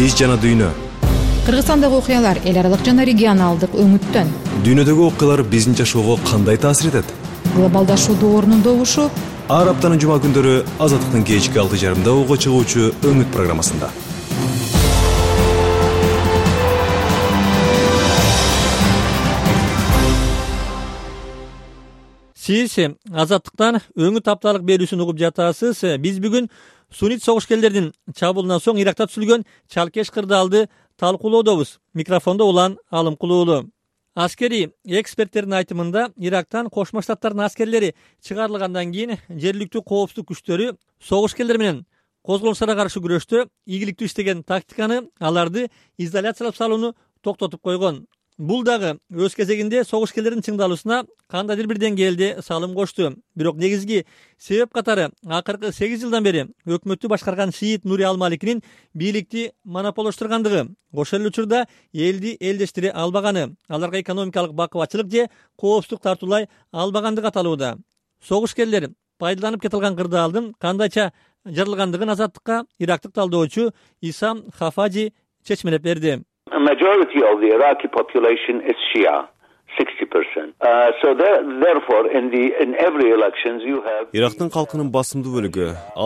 Биз жана дүйнө. Кыргызстандагы окуялар эл аралык жана регионалдык өңүттөн. Дүйнөдөгү окуялар биздин жашоого кандай таасир этет? Глобалдашуудун орнундогушу. Ар аптанын жума күндөрү Азаттыктын кечки 6:30 ого чыгуучу Өңүт программасында. Сиз Азаттыктан Өңүт апталык берүүсүн угуп жатасыз. Биз бүгүн суннит согушкерлердин чабуулунан соң Иракта түзүлгөн чалкеш кырдаалды талкуулоодобуз. Микрофондо Улан Алымкулуулу. Аскери эксперттердин айтымында Ирактан Кошмо Штаттардын аскерлери чыгарылгандан кийин жергиликтүү коопсуздук күчтөрү согушкерлер менен козголуштарга каршы күрөштө ийгиликтүү иштеген тактиканы, аларды изоляциялап салууну токтотуп койгон. Бул дагы өз кезегинде согушкерлердин чыңдалуусуна кандайдыр бир деңгээлде салым кошту. Бирок негизги себеп катары акыркы 8 жылдан бери өкмөттү башкарган шиит Нури Алмаликинин бийликти монополдоштургандыгы, ошол эле учурда элди элдештире албаганы, аларга экономикалык бакыбатчылык же коопсуздук тартуулай албагандыгы аталууда. Согушкерлер пайдаланып кетилген кырдаалдын кандайча жарылгандыгын Азаттыкка ирактык талдоочу Исам Хафажи чечмелеп берди. A majority of the Iraqi population is Shia, 60%. Therefore, in every elections you have. Ирактын калкынын басымдуу бөлүгү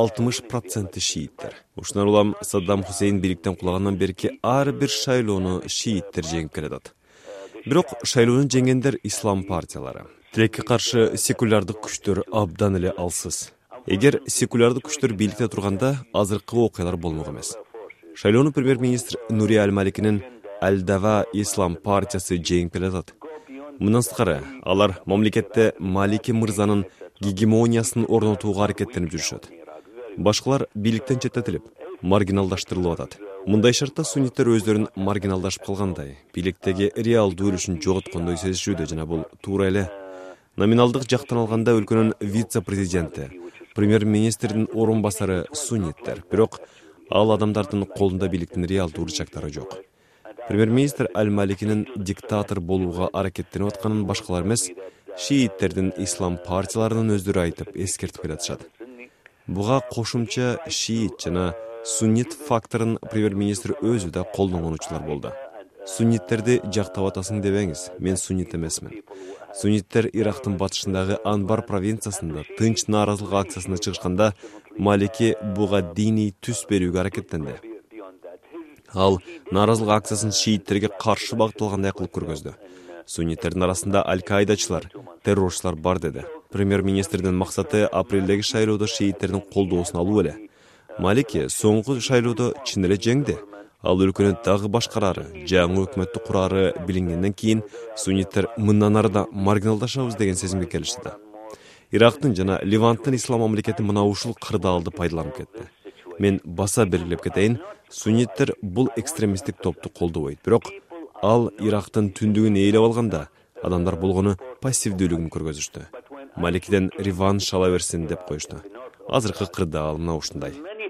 60% шииттер. Ушундан улам Саддам Хусейн бийликтен кулагандан берки ар бир шайлоону шииттер жеңип келатат. Бирок шайлоону жеңгендер ислам партиялары. Тилекке каршы секулярдык күчтөр абдан эле алсыз. Эгер секулярдык күчтөр бийликте турганда азыркы окуялар болмок эмес. Шайлоону премьер-министр Нури Алмаликинин Аль-Дава Ислам партиясы жеңип келатат. Мындан сырткары, алар мамлекетте Малики мырзанын гегемониясын орнотууга аракеттенип жүрүшөт. Башкалар бийликтен четтетилип, маргиналдаштырылып атат. Мындай шартта сунниттер өздөрүн маргиналдашып калгандай, бийликтеги реалдуу үлүшүн жоготкондой сезишүүдө, жана бул туура эле. Номиналдык жактан алганда өлкөнүн вице-президенти, премьер-министрдин орун басары сунниттер, бирок ал адамдардын колунда бийликтин реалдуу урчактары жок. Премьер-министр Аль-Маликинин диктатор болууга аракеттенип атканын башкалар эмес, шииттердин ислам партияларынын өздөрү айтып, эскертип келатышат. Буга кошумча шиит жана суннит факторун премьер-министр өзү да колдонгонучулар болду. Сунниттерди жактап атасың дебеңиз, мен суннит эмесмин. Сунниттер Ирактын батышындагы Анбар провинциясында тынч нааразылык акциясына чыгышканда Малики буга диний түс берүүгө аракеттенди. Ал нааразылык акциясын шииттерге каршы багытталгандай кылып көргөздү. Сунниттердин арасында аль-Каидачылар, террорчулар бар деди. Премьер-министрдин максаты апрелдеги шайлоодо шииттердин колдоосун алуу эле. Малики соңку шайлоодо чын эле жеңди. Ал өлкөнү дагы башкарары, жаңы өкмөттү курары билингенден кийин сунниттер мындан ары да маргиналдашабыз деген сезимге келишти. Ирактын жана Ливанттын ислам мамлекети мына ушул кырдаалды пайдаланып кетти. Мен баса белгилеп кетейин, сунниттер бул экстремисттик топту колдобойт. Бирок ал Ирактын түндүгүн ээлеп алганда адамдар болгону пассивдүүлүгүн көргөзүштү. Маликиден реванш ала берсин деп коюшту. Азыркы кырдаал мына ушундай.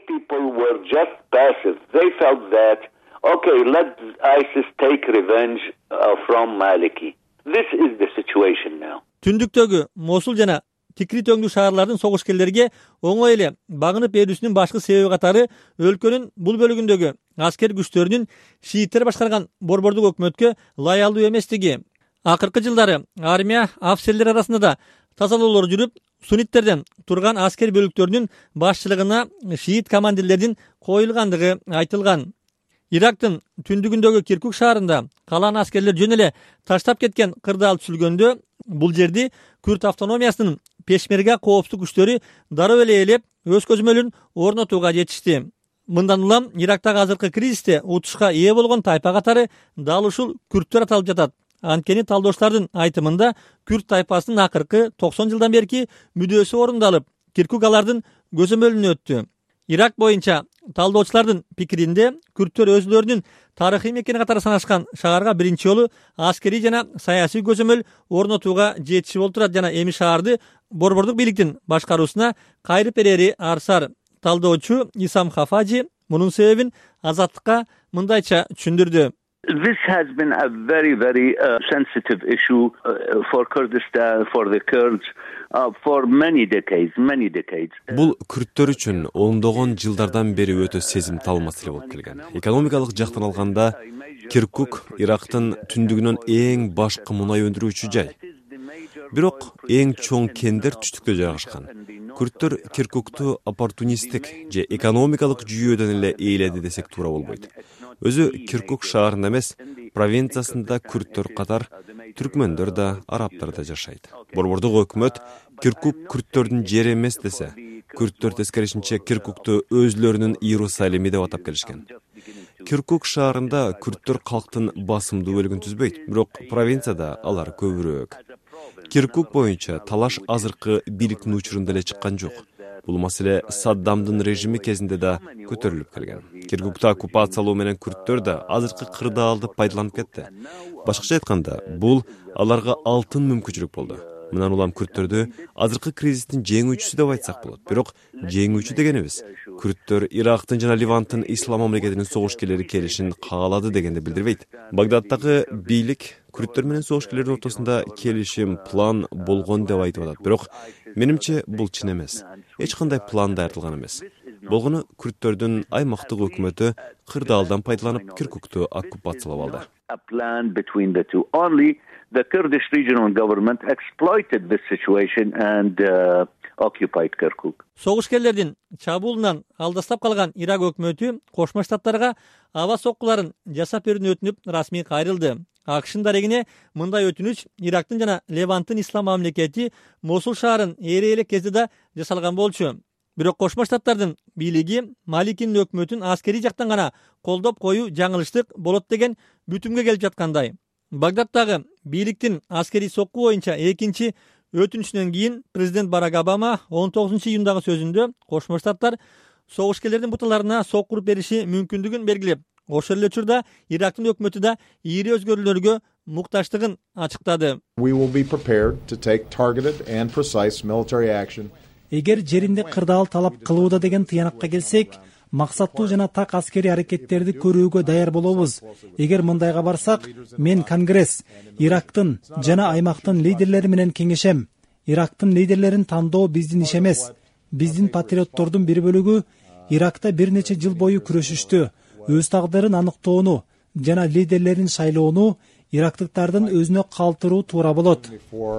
Just passive. They felt that, okay, let ISIS take revenge from Maliki. This is the situation now. Түндүктөгү Мосул жана Тикрит өңдүү шаарлардын согушкерлерге оңой эле багынып берүүсүнүн башкы себеби катары өлкөнүн бул бөлүгүндөгү аскер күчтөрүнүн шииттер башкарган борбордук өкмөткө лаялдуу эместиги. Акыркы жылдары армия афсерлер арасында да тазалоолор жүрүп, сунниттерден турган аскер бөлүктөрүнүн башчылыгына шиит командирлердин коюлгандыгы айтылган. Ирактын түндүгүндөгү Киркук шаарында калан аскерлер жөн эле таштап кеткен кырдаал түзүлгөндө бул жерди Күрд автономиясынын пешмерга коопсуздук күчтөрү дароо эле ээлеп, өз көзөмөлүн орнотууга жетишти. Мындан улам Ирактагы азыркы кризисте утушка ээ болгон тайпа катары дал ушул күрттөр аталып жатат. Анткени талдоочлардын айтымында Күрд тайпасынын акыркы 90 жылдан берки мүдөөсү орундалып, Киркук алардын көзөмөлүнө өттү. Ирак боюнча талдоочулардын пикиринде күрттөр өзүлөрүнүн тарыхый мекени катары санашкан шаарга биринчи жолу аскерий жана саясий көзөмөл орнотууга жетишип олтурат жана эми шаарды борбордук бийликтин башкаруусуна кайрып берери арсар. Талдоочу Исам Хафажи мунун себебин Азаттыкка мындайча түшүндүрдү. This has been a very sensitive issue for Kurdistan, for the Kurds, for many decades. Бул күрттөр үчүн ондогон жылдардан бери өтө сезимтал маселе болуп келген. Экономикалык жактан алганда Киркук Ирактын түндүгүнөн эң башкы мунай өндүрүүчү жай. Бирок эң чоң кендер түштүктө жайгашкан. Күрттөр Киркукту оппортунисттик же экономикалык жүйөдөн эле ээледи десек туура болбойт. Өзү Киркук шаарында эмес, провинциясында күрттөр катар түркмөндөр да, арабтар да жашайт. Борбордук өкмөт Киркук күрттөрдүн жери эмес десе, күрттөр тескерисинче Киркукту өзлөрүнүн Иерусалими деп атап келишкен. Киркук шаарында күрттөр калктын басымдуу бөлүгүн түзбөйт, бирок провинцияда алар көбүрөөк. Киркук боюнча талаш азыркы бийликтин учурунда эле чыккан жок. Бул маселе Саддамдын режими кезинде да көтөрүлүп келген. Киркукта оккупациялоо менен күрттөр да азыркы кырдаалды пайдаланып кетти. Башкача айтканда, бул аларга алтын мүмкүнчүлүк болду. Мындан улам күрттөрдү азыркы кризистин жеңүүчүсү деп айтсак болот. Бирок жеңүүчү дегенибиз күрттөр Ирактын жана Ливанттын ислам мамлекетинин согушкерлери келишин каалады дегенди билдирбейт. Багдадтагы бийлик күрттөр менен согушкерлердин ортосунда келишим, план болгон деп айтып атат. Бирок менимче бул чын эмес. Эч кандай план даярдалган эмес. Болгону күрттөрдүн аймактык өкмөтү кырдаалдан пайдаланып Киркукту оккупациялап алды. A plan between the two. Only the Kurdish regional government exploited this situation and occupied Kirkuk. Согушкерлердин чабуулунан алдастап калган Ирак өкмөтү Кошмо Штаттарга аба соккуларын жасап берүүнү өтүнүп расмий кайрылды. АКШдын дарегине мындай өтүнүч Ирактын жана Леванттын ислам мамлекети Мосул шаарын ээрелик кезде да жасалган болчу. Бирок Кошмо Штаттардын бийлиги Маликинин өкмөтүн аскери жактан гана колдоп коюу жаңылыштык болот деген бүтүмгө келип жаткандай. Багдадтагы бийликтин аскери сокку боюнча экинчи өтүнүшүнөн кийин президент Барак Обама 19-июндагы сөзүндө Кошмо Штаттар согушкерлердин буталарына сок куруп бериши мүмкүндүгүн белгилеп, ошол эле учурда Ирактын өкмөтү да ири өзгөрүүлөргө мукташтыгын ачыктады. We will be prepared to take targeted and precise military action. Эгер жеринде кырдаал талап кылууда деген тыянакка келсек, максаттуу жана так аскери аракеттерди көрүүгө даяр болобуз. Эгер мындайга барсак, мен Конгресс, Ирактын жана аймактын лидерлери менен кеңешем. Ирактын лидерлерин тандоо биздин иш эмес. Биздин патриоттордун бир бөлүгү Иракта бир нече жыл бою күрөшүштү. Өз тагдырын аныктоону жана лидерлерин шайлоону ирактыктардын өзүнө калтыруу туура болот.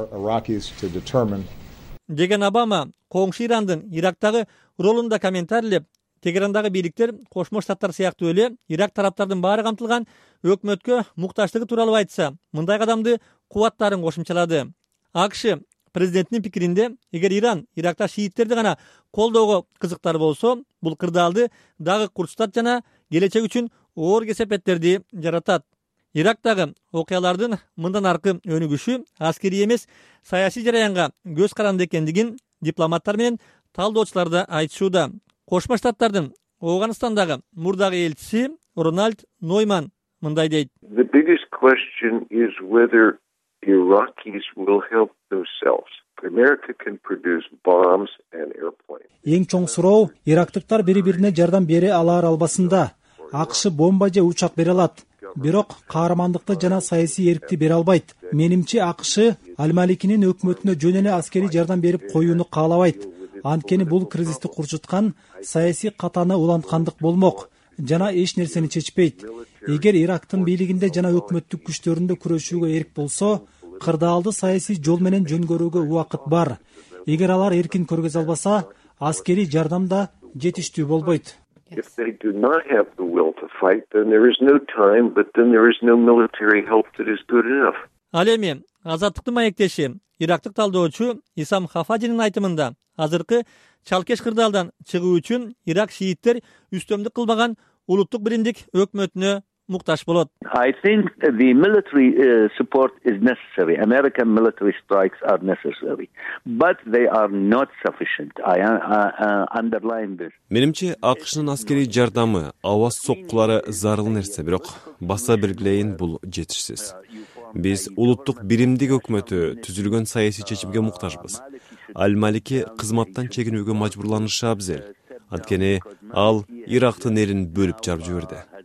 Деген Обама коңшу Ирандын Ирактагы ролун да комментарийлеп, Тегерандагы бийликтер Кошмо Штаттар сыяктуу эле Ирак тараптардын баары камтылган өкмөткө мукташтыгы тууралуу айтса, мындай кадамды кубаттарын кошумчалады. АКШ президентинин пикиринде, эгер Иран Иракта шииттерди гана колдоого кызыктар болсо, бул кырдаалды дагы курчтат жана келечек үчүн оор кесепеттерди жаратат. Ирактагы окуялардын мындан аркы өнүгүшү аскери эмес, саясий жараянга көз каранды экендигин дипломаттар менен талдоочулар да айтышууда. Кошмо Штаттардын Афганистандагы мурдагы элчиси Рональд Нойман мындай дейт. The biggest question is whether Iraqis will help themselves. America can produce bombs and airplanes. Эң чоң суроо ирактыктар бири-бирине жардам бере алар албасында. АКШ бомба же учак бере алат, бирок каармандыкты жана саясий эркти бере албайт. Менимче АКШ Аль-Маликинин өкмөтүнө жөн эле аскери жардам берип коюуну каалабайт. Анткени бул кризисти курчуткан саясий катаны уланткандык болмок жана эч нерсени чечпейт. Эгер Ирактын бийлигинде жана өкмөттүк күчтөрүндө күрөшүүгө эрк болсо, кырдаалды саясий жол менен жөнгөрүүгө убакыт бар. Эгер алар эркин көргөзө албаса, аскери жардам да жетиштүү болбойт. If they do not have the will to fight, then there is no time, but then there is no military help that is good enough. Ал эми Азаттыктын маектеши ирактык талдоочу Исам Хафажинин айтымында, азыркы чалкеш кырдаалдан чыгуу үчүн Ирак шииттер үстөмдүк кылбаган улуттук биримдик өкмөтүнө мукташ болот. I think the military support is necessary. American military strikes are necessary, but they are not sufficient. I underline this. Менимче АКШнын аскери жардамы, аваз соккулары зарыл нерсе, бирок баса белгилейин бул жетишсиз. Биз улуттук биримдик өкмөтү түзүлгөн саясий чечимге муктажбыз. Аль-Малики кызматтан чегинүүгө мажбурланышы абзел. Анткени ал Ирактын элин бөлүп жарып жиберди.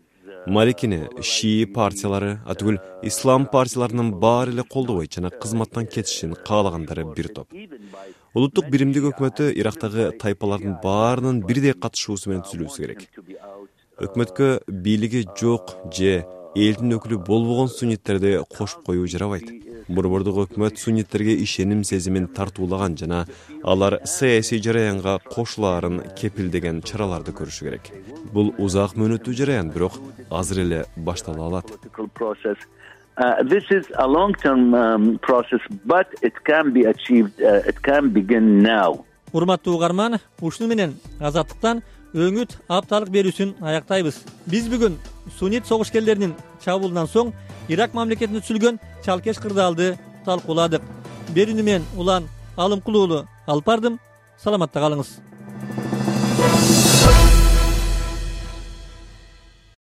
Malikini Şii partiyalары, atugul İslam partiyalарынын баары эле колдобойт жана кызматтан кетишин каалагандары бир топ. Улуттук биримдик өкмөтү Ирактагы тайпалардын баарынын бирдей катышуусу менен түзүлүүсү керек. Өкмөткө бийлиги жок же элдин өкүлү болбогон сунниттерди кошуп коюу жарабайт. Борбордук өкмөт сунниттерге ишеним сезимин тартуулаган жана алар саясий жараянга кошулаарын кепилдеген чараларды көрүшү керек. Бул узак мөөнөттүү жараян, бирок азыр эле баштала алат. This is a long-term process, but it can be achieved. It can begin now. Урматтуу угарман, ушуну менен азаттыктан өңүт апталык берүүсүн аяктайбыз. Биз бүгүн суннит согушкерлеринин чабуулунан соң Ирак мамлекетинде түзүлгөн чалкеш кырдаалды талкууладык. Берүүнү мен Улан Алымкулуулу алып бардым. Саламатта калыңыз.